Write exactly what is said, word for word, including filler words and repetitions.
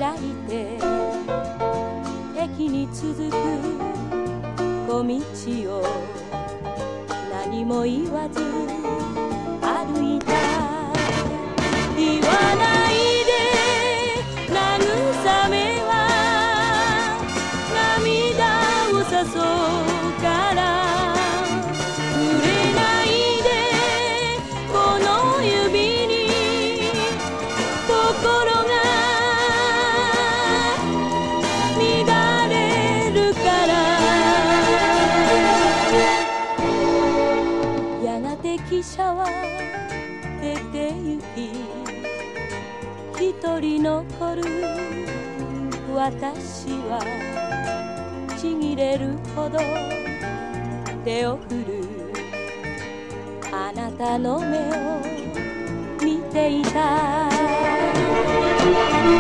開いて駅に続く小道を何も言わず歩いた。言わないで慰めは涙を誘うから触れないでこの指に心が乱れるからやがて汽車は出て行き一人残る私はちぎれるほど手を振るあなたの目を見ていた。